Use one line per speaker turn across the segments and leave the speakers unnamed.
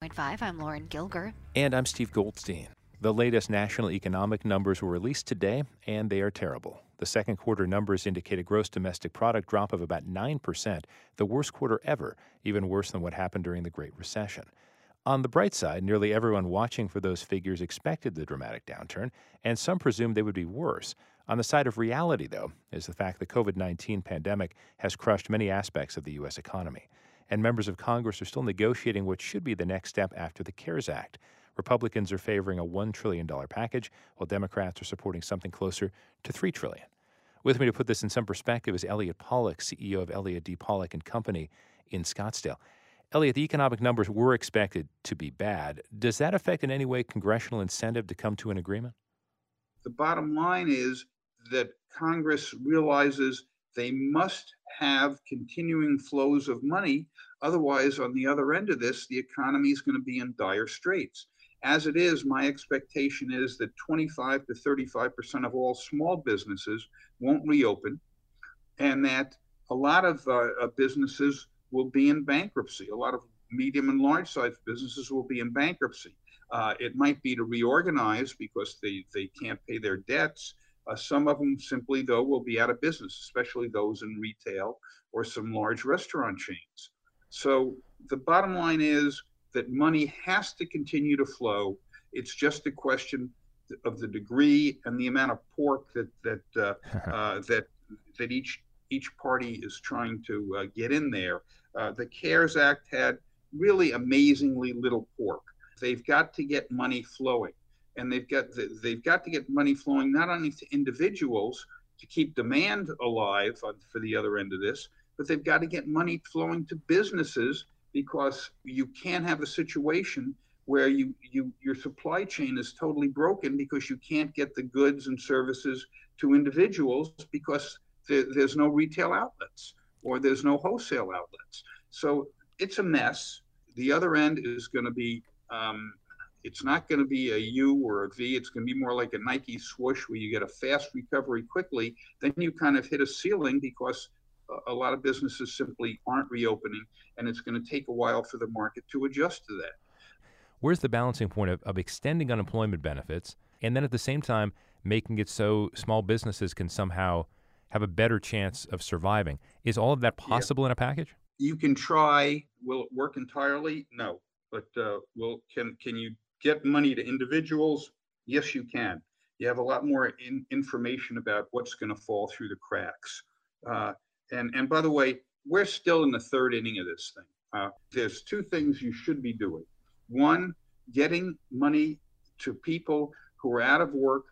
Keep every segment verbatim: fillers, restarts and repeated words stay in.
point five, I'm Lauren Gilger.
And I'm Steve Goldstein. The latest national economic numbers were released today, and they are terrible. The second quarter numbers indicate a gross domestic product drop of about nine percent, the worst quarter ever, even worse than what happened during the Great Recession. On the bright side, nearly everyone watching for those figures expected the dramatic downturn, and some presumed they would be worse. On the side of reality, though, is the fact the covid nineteen pandemic has crushed many aspects of the U S economy. And members of Congress are still negotiating what should be the next step after the CARES Act. Republicans are favoring a one trillion dollars package, while Democrats are supporting something closer to three trillion dollars. With me to put this in some perspective is Elliot Pollock, C E O of Elliott D. Pollock and Company in Scottsdale. Elliot, the economic numbers were expected to be bad. Does that affect in any way congressional incentive to come to an agreement?
The bottom line is that Congress realizes they must have continuing flows of money. Otherwise, on the other end of this, the economy is going to be in dire straits. As it is, my expectation is that twenty-five to thirty-five percent of all small businesses won't reopen, and that a lot of uh, businesses will be in bankruptcy. A lot of medium and large-sized businesses will be in bankruptcy. Uh, it might be to reorganize because they, they can't pay their debts. Uh, some of them simply, though, will be out of business, especially those in retail or some large restaurant chains. So the bottom line is that money has to continue to flow. It's just a question of the degree and the amount of pork that that uh, uh, that that each each party is trying to uh, get in there. Uh, the CARES Act had really amazingly little pork. They've got to get money flowing, and they've got they've got to get money flowing not only to individuals to keep demand alive on, for the other end of this, but they've got to get money flowing to businesses, because you can't have a situation where you, you your supply chain is totally broken because you can't get the goods and services to individuals because there, there's no retail outlets or there's no wholesale outlets. So it's a mess. The other end is going to be, um, it's not going to be a U or a V. It's going to be more like a Nike swoosh where you get a fast recovery quickly. Then you kind of hit a ceiling because a lot of businesses simply aren't reopening, and it's going to take a while for the market to adjust to that.
Where's the balancing point of, of extending unemployment benefits and then at the same time making it so small businesses can somehow have a better chance of surviving? Is all of that possible yeah. in a package?
You can try. Will it work entirely? No. But uh, will can can you get money to individuals? Yes, you can. You have a lot more in, information about what's going to fall through the cracks. Uh, And, and by the way, we're still in the third inning of this thing. Uh, there's two things you should be doing. One, getting money to people who are out of work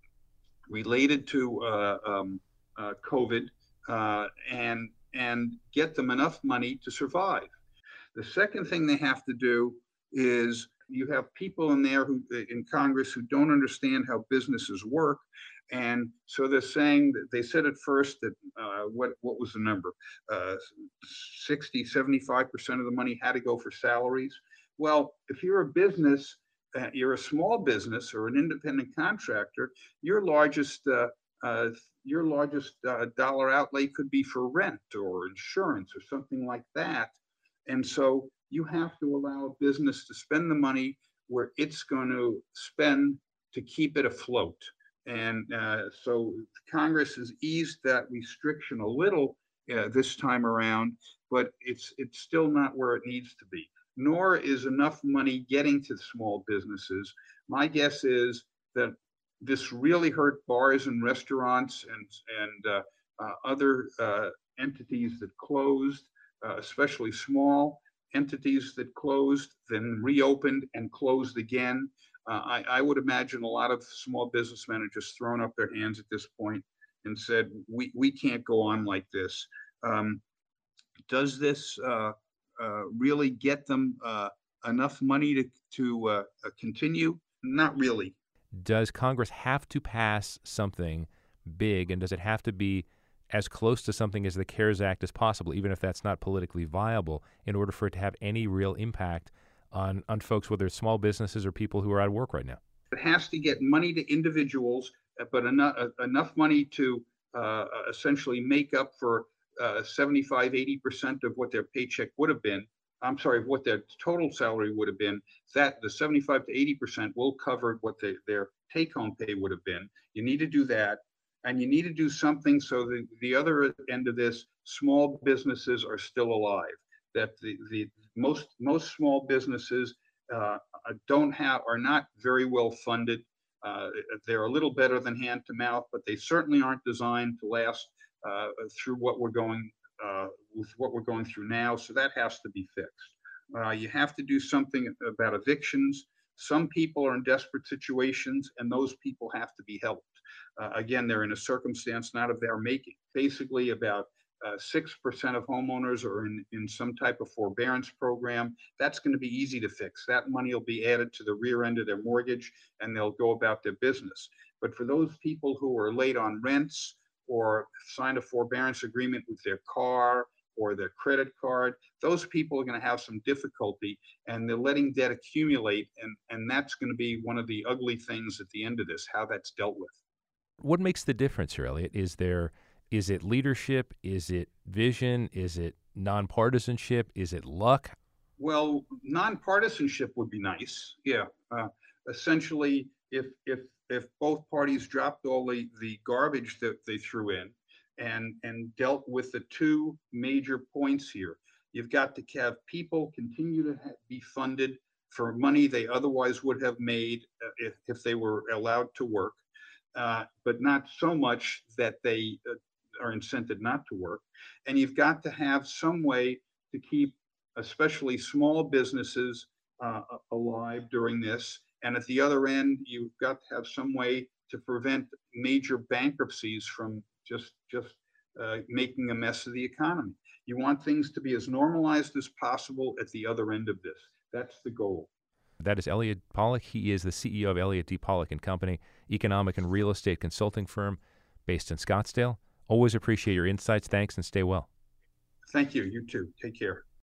related to uh, um, uh, COVID uh, and, and get them enough money to survive. The second thing they have to do is you have people in there who in Congress who don't understand how businesses work. And so they're saying that they said at first that uh, what what was the number? Uh, sixty, seventy-five percent of the money had to go for salaries. Well, if you're a business, uh, you're a small business or an independent contractor, your largest uh, uh, your largest uh, dollar outlay could be for rent or insurance or something like that. And so you have to allow a business to spend the money where it's going to spend to keep it afloat. And uh, so Congress has eased that restriction a little uh, this time around, but it's it's still not where it needs to be. Nor is enough money getting to small businesses. My guess is that this really hurt bars and restaurants and and uh, uh, other uh, entities that closed, uh, especially small entities that closed, then reopened and closed again. Uh, I, I would imagine a lot of small business managers thrown up their hands at this point and said, we, we can't go on like this. Um, does this uh, uh, really get them uh, enough money to, to uh, continue? Not really.
Does Congress have to pass something big, and does it have to be as close to something as the CARES Act as possible, even if that's not politically viable, in order for it to have any real impact on, on folks, whether it's small businesses or people who are out of work right now?
It has to get money to individuals, but enough, uh, enough money to uh, essentially make up for uh, seventy-five, eighty percent of what their paycheck would have been I'm sorry, what their total salary would have been, that the seventy-five to eighty percent will cover what they, their take-home pay would have been. You need to do that. And you need to do something so that the other end of this, small businesses are still alive. That the, the most most small businesses uh, don't have are not very well funded. Uh, they're a little better than hand to mouth, but they certainly aren't designed to last uh, through what we're going uh, with what we're going through now. So that has to be fixed. Uh, you have to do something about evictions. Some people are in desperate situations, and those people have to be helped. Uh, again, they're in a circumstance not of their making. Basically, about uh, six percent of homeowners are in, in some type of forbearance program. That's going to be easy to fix. That money will be added to the rear end of their mortgage, and they'll go about their business. But for those people who are late on rents or signed a forbearance agreement with their car or their credit card, those people are going to have some difficulty, and they're letting debt accumulate, and, and that's going to be one of the ugly things at the end of this, how that's dealt with.
What makes the difference here, Elliot? Is there, is it leadership? Is it vision? Is it nonpartisanship? Is it luck?
Well, nonpartisanship would be nice. Yeah. Uh, essentially, if if if both parties dropped all the, the garbage that they threw in and and dealt with the two major points here, you've got to have people continue to ha- be funded for money they otherwise would have made uh, if, if they were allowed to work. Uh, but not so much that they uh, are incented not to work. And you've got to have some way to keep, especially small businesses, uh, alive during this. And at the other end, you've got to have some way to prevent major bankruptcies from just just uh, making a mess of the economy. You want things to be as normalized as possible at the other end of this. That's the goal.
That is Elliot Pollock. He is the C E O of Elliott D. Pollock and Company, economic and real estate consulting firm based in Scottsdale. Always appreciate your insights. Thanks, and stay well.
Thank you. You too. Take care.